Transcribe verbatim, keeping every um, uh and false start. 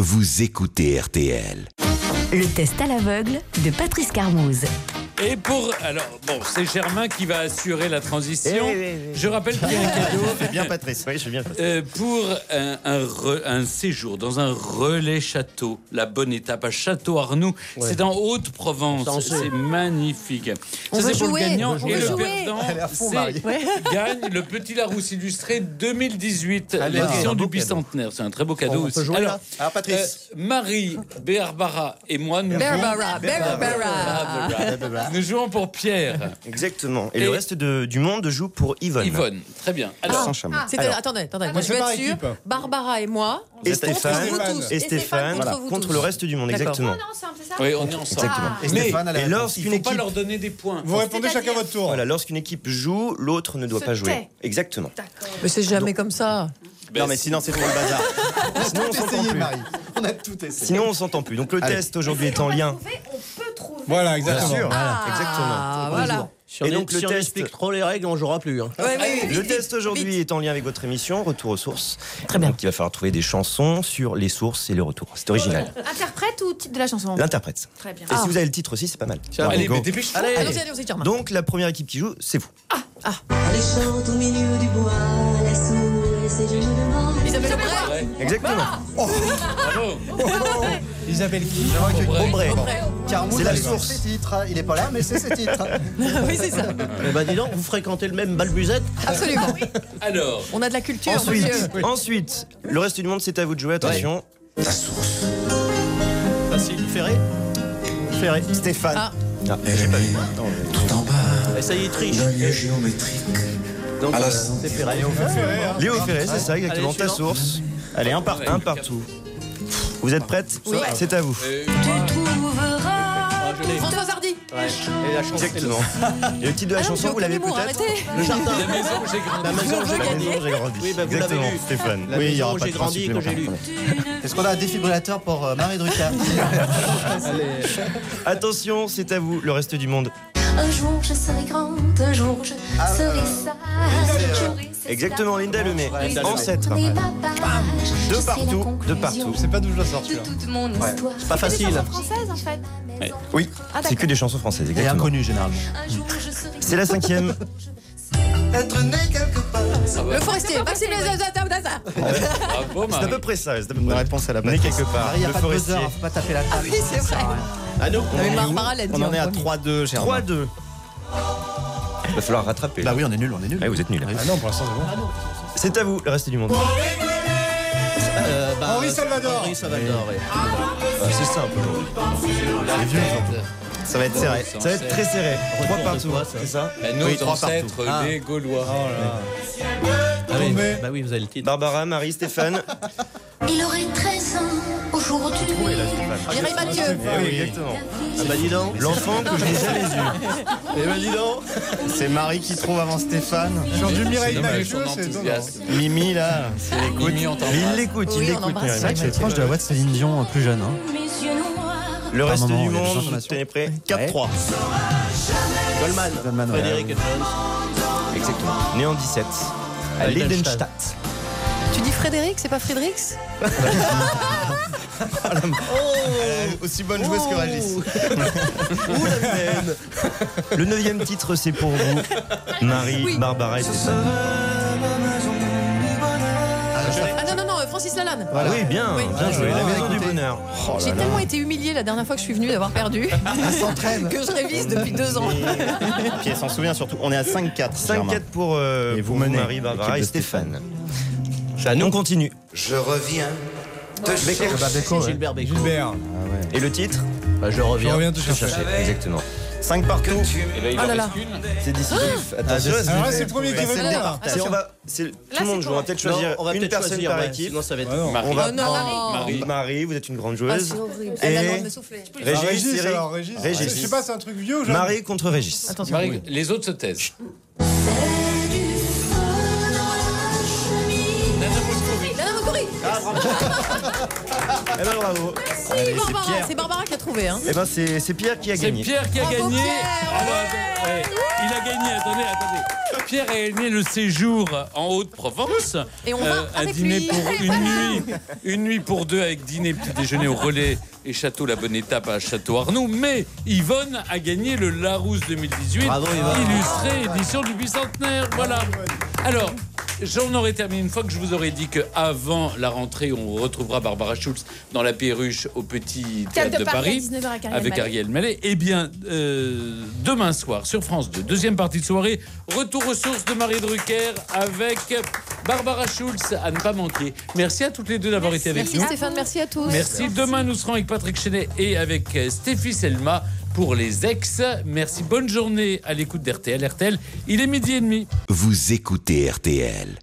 vous écoutez R T L. Le test à l'aveugle de Patrice Carmouze. Et pour... Alors, bon, c'est Germain qui va assurer la transition. Eh oui, oui, oui. Je rappelle qu'il y a un cadeau. C'est bien Patrice, oui, je suis bien Patrice. Euh, pour un, un, re, un séjour dans un relais château, la bonne étape à Château-Arnoux. Ouais. C'est en Haute-Provence. C'est magnifique. On Ça, veut c'est pour jouer, le gagnant. on Et veut le jouer. perdant, c'est Ouais. gagne le Petit Larousse illustré deux mille dix-huit, Allez, l'édition un du beau bicentenaire. C'est un très beau cadeau On aussi. peut jouer, Alors, là Alors, Patrice. euh, Marie, Barbara et moi, nous Barbara, jouons... Barbara. Barbara. Nous jouons pour Pierre. Exactement. Et, Et- le reste de, du monde joue pour Yvonne. Yvonne, très bien. Alors, Sans chameau. C'était- Alors, attendez, attendez, moi Moi, je c'est veux par être sûr. équipe. Barbara et moi. et contre Stéphane, vous tous. et Stéphane, contre voilà, vous contre tous. le reste du monde, D'accord. exactement. oui, on est ensemble. Exactement. Et Mais Stéphane, elle a Et la il lorsqu'une ne faut pas équipe, leur donner des points. Vous répondez chacun votre tour. voilà, lorsqu'une équipe joue, l'autre ne doit Se pas jouer. tait. Exactement. Mais c'est jamais comme ça. Ben, Non, mais sinon c'est trop le bazar. Sinon on Tout s'entend essayé, plus. Marie. On a tout essayé. Sinon on s'entend plus. Donc le Allez. test aujourd'hui est en lien. On peut trouver. Voilà, Bien exactement. sûr. Ah, Exactement. voilà. Si Et on, donc, est- le si on test- explique trop les règles, on jouera plus. Hein. Ouais, ouais, vite, Le vite, test aujourd'hui vite. est en lien avec votre émission Retour aux sources. Très bien. Donc il va falloir trouver des chansons sur les sources et les retours. C'est original. Interprète ou titre de la chanson? L'interprète. Très bien. Et si vous avez le titre aussi, c'est pas mal. Allez, Go. mais dépêche-toi. Allez, Allons-y, allons-y, Germain. Donc la première équipe qui joue, c'est vous. Elle chante au milieu du bois, la souris et ses genoux de mort. Isabelle Aubray. Ouais. Exactement. Bravo. Isabelle qui Aubray. Aubray. Carmouze, C'est la avec source. ses titres. Il est pas là, mais c'est ses titres. Oui, c'est ça. Eh ben dis donc, vous fréquentez le même balbuzette. Absolument. Alors, On a de la culture, Ensuite, monsieur. ensuite, le reste du monde, c'est à vous de jouer. Attention. Facile, Ferré. Ferré. Stéphane. Ah. Ah, j'ai pas vu. Et ça y est, triche. Donc, euh, c'est Ferré. Léo Ferré, c'est ça, exactement. Allez, Ta suivant. source. Allez, un partout. Un partout. Vous êtes prête Oui. C'est à vous. euh, Ah, je l'ai. Françoise Hardy. Ouais. Et la chanson, c'est Exactement. Et le titre de la Ah non, chanson, j'ai vous aucun l'avez humour, peut-être arrêtez. le jardin. la maison où j'ai grandi. La maison où j'ai La grandi. maison, j'ai grandi. Oui, bah, vous l'avez Exactement, lu. Stéphane. La Oui, il y maison aura où pas j'ai de grandi, que j'ai lu. supplémentaire. Est-ce qu'on a un défibrillateur pour euh, Marie Drucker? Attention, c'est à vous, le reste du monde. Un jour je serai grande, un jour je serai sage. J'aurai ces Exactement, Linda Lemay. larmes, Ancêtre. tourner ma page. De Je sais la partout, de conclusion partout. Je sais pas d'où je la sors, de celui-là. toute mon histoire. Pas facile. Française en fait. Oui, Ah, c'est que des chansons françaises, exactement. généralement. Un jour je serai C'est la cinquième. Être né quelque part. Le forestier. Maxime Zaza. Bravo, C'est à Marie. peu près ça. C'est à peu Une près. réponse à la Né quelque part. Il n'y a Le pas de forestier. buzzer, faut pas taper la table. Oui, c'est vrai. À nous. Non, mais Barbara l'a dit. On en est à premier. trois deux, Germain. trois deux. Il va falloir rattraper. Bah oui, on est nul, on est nul. Ah, vous êtes nuls. Ah non, pour l'instant, c'est bon. C'est à vous, le reste du monde. Euh, bah, Henri euh, Salvador. Henri Salvador, oui. Ah, c'est simple. Les vieux, ça va être serré. Ça va être très serré. Trois Retour de partout, quoi, ça c'est ça Ben, nos Oui, trois ancêtres, partout. Ah. les Gaulois. Ah oui, Tombé. bah oui, vous avez le titre. Barbara, Marie, Stéphane. Il aurait treize ans aujourd'hui. Mireille Mathieu. Eh oui, exactement. Ah bah dis donc. L'enfant que je n'ai jamais eu. Eh ben dis donc. C'est Marie qui trouve avant Stéphane. Sur du C'est Mireille dommage, Mathieu, son c'est étonnant. enthousiasme. Mimi, là, c'est l'écoute. Mimi, on t'embrasse. Mais il l'écoute, il Oui, on l'écoute. embrasse. Mireille C'est vrai que Mathieu. C'est proche de la voix de Céline Dion plus jeune. Hein. Mes yeux noirs. Le reste Par moment, du il y a des monde, intonations. tenez prêt. quatre trois. Goldman. Goldman, ouais. Frédéric Jones. Exactement. Né en dix-sept. À Heidenstadt. Leidenstadt. Tu dis Frédéric, c'est pas Frédéric? Aussi bonne joueuse que Régis. Ouh, la peine. Le neuvième titre, c'est pour vous. Marie, Oui. Barbara et Stéphane. Ah non, non, non, Francis Lalanne. Ah oui, bien, Oui. bien joué. La maison du Écoutez. bonheur. Oh J'ai tellement été humiliée la dernière fois que je suis venue d'avoir perdu s'entraîne. que je révise depuis deux ans. Et puis elle s'en souvient surtout. On est à cinq quatre. cinq quatre pour, euh, Et pour vous menez, Marie, Barbara et l'équipe de Stéphane. On continue. Je reviens te chercher. Bah, Beko, ouais. Gilbert Bécaud. Gilbert. Et le titre Bah, je Je reviens. reviens te chercher. Exactement. cinq partout. Et là, il Oh en là là. reste qu'une. C'est décisif. Ah, Attention. c'est- Alors là, c'est le premier qui Bah, veut c'est le le dire. départ. Si on va, c'est- tout le monde joue. On va peut-être Non, choisir on va une peut-être personne choisir, par ouais, équipe. sinon ça va être. Ah non. Marie. On va- Oh non. Marie. Marie, vous êtes une grande Ah, joueuse. c'est horrible. Et- Elle a le droit de me souffler. Alors, Régis, Régis, Cyril. alors Régis. Régis. Je sais pas, c'est un truc vieux ou jeune? Marie contre Régis. Attention. Marie, les autres se taisent. Nana Mouskouri. Eh ben bravo. Allez, c'est Barbara, Pierre. c'est Barbara qui a trouvé. Hein. Eh ben c'est c'est Pierre qui a C'est gagné. Pierre qui a Bravo, gagné. Pierre, Alors, attends, ouais, il a gagné, attendez, attendez. Pierre a gagné le séjour en Haute-Provence. Et on va un avec dîner lui. pour une nuit. Une nuit pour deux avec dîner, petit déjeuner au relais et château La Bonne Étape à Château-Arnoux. Mais Yvonne a gagné le Larousse deux mille dix-huit. Bravo, Yvonne. Illustré édition du bicentenaire. Voilà. Alors, j'en aurais terminé une fois que je vous aurais dit qu'avant la rentrée, on retrouvera Barbara Schulz dans La Perruche au Petit Théâtre de Paris, à dix-neuf heures avec Ariel avec Mallet. Ariel Mallet. Eh bien, euh, demain soir sur France deux, deuxième partie de soirée, retour aux sources de Marie Drucker avec Barbara Schulz, à ne pas manquer. Merci à toutes les deux d'avoir été avec Merci nous. Stéphane, merci à tous. Merci. Demain, nous serons avec Patrick Chenet et avec euh, Stéphie Selma pour les ex. Merci. Bonne journée à l'écoute d'R T L. R T L, il est midi et demi. Vous écoutez R T L.